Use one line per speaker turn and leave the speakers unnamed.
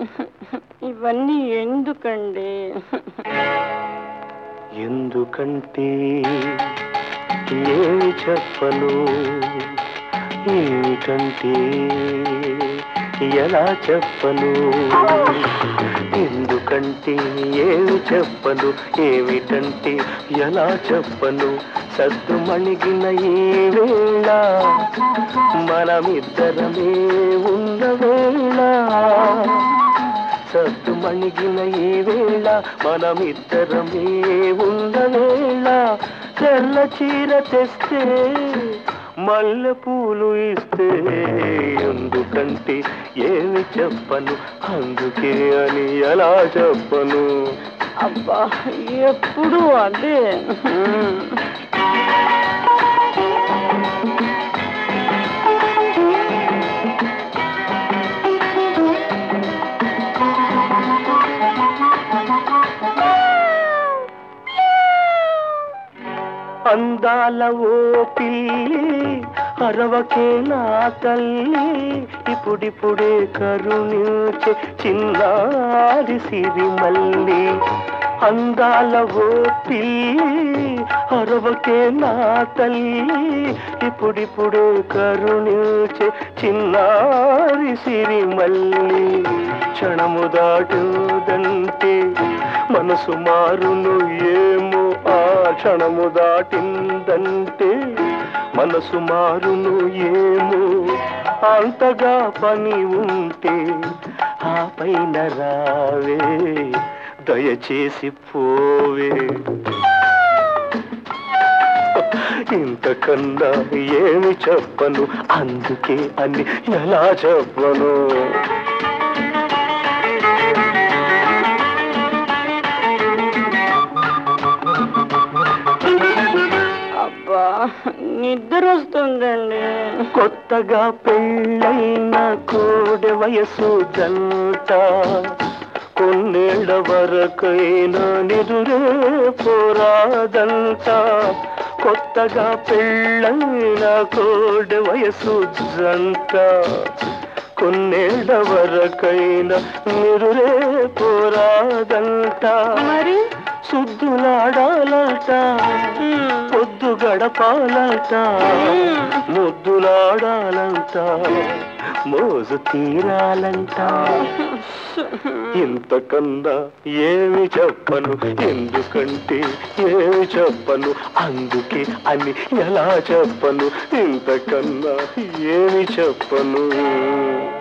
ఇవన్నీ ఎందుకండి?
ఎందుకంటే ఏమి చెప్పను, ఏమిటంటే ఎలా చెప్పను. ఎందుకంటే ఏమి చెప్పను, ఏమిటంటే ఎలా చెప్పను. సద్దు మణిగిన ఈ వేళ మనమిద్దరమే ఉన్న వేళ. సద్దు మణిగిన ఈ వేళ మనమిద్దరమే ఉన్న వేళ. తెల్ల చీర తెస్తే మల్లె పూలు ఇస్తే ఎందుకంటే ఏమి చెప్పను, అందుకే అని ఎలా చెప్పను.
అబ్బా, ఎప్పుడు అదే.
అందాల ఓ పిల్లి అరవకే నా తల్లి, ఇప్పుడిప్పుడే కరుణించే చిన్నారి సిరిమల్లి. అందాల ఓ పిల్లి అరవకే నా తల్లి, ఇప్పుడిప్పుడే కరుణించే చిన్నారి సిరిమల్లి. క్షణము దాటుదంటే మనసు మారును ఏమో, ఆ క్షణము దాటిందంటే మనసు మారును ఏమో. అంతగా పని ఉంటే ఆ పైన రావే, దయచేసి పోవే. ఇంతకన్నా ఏమి చెప్పను, అందుకే అని ఎలా చెప్పను.
నిద్ర వస్తుందండి.
కొత్తగా పెళ్ళైన కోడె వయసు జంట కొన్నేళ్ల వరకైనా నిదురే పోరాదంట. కొత్తగా పెళ్ళైన కోడె వయసు జంట కొన్నేళ్ల వరకైనా నిదురే పోరాదంట.
మరి
సుద్దులాడాలంట, పొద్దు గడపాలంట, ముద్దులాడాలంట, మోజు తీరాలంట. ఇంతకన్నా ఏమి చెప్పను, ఎందుకంటే ఏమి చెప్పను, అందుకే అని ఎలా చెప్పను. ఇంతకన్నా ఏమి చెప్పను.